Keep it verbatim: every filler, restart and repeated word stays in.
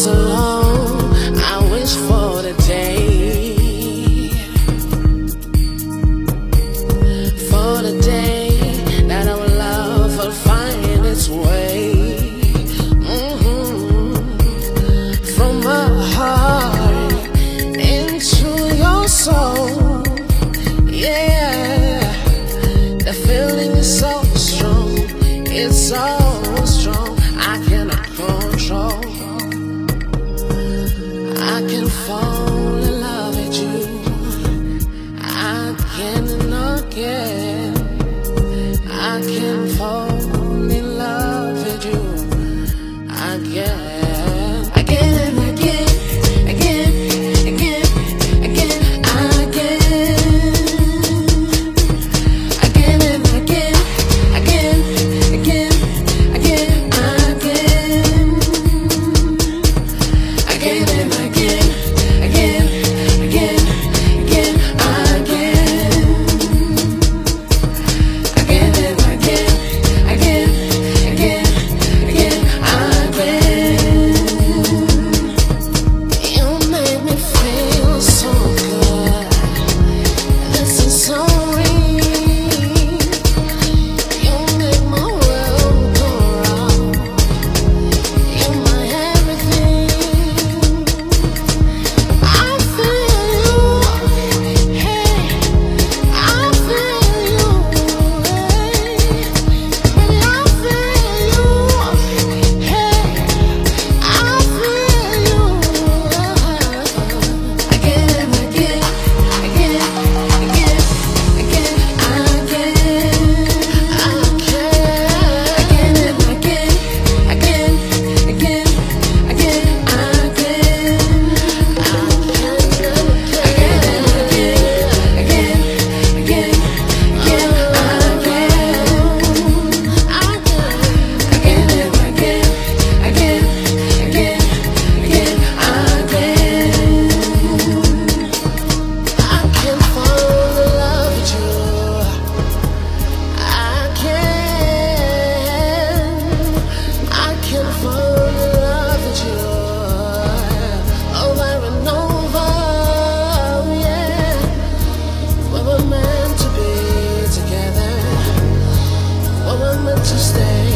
so long, I wish for the day, for the day that our love will find its way, mm-hmm. From my heart into your soul, yeah. The feeling is so strong, it's so strong, I cannot control. I can fall in love with you, again and again. I can fall in love with you, again, again and again, again, again, again, again, again and again, again, again, again, again, again and again. Meant to stay.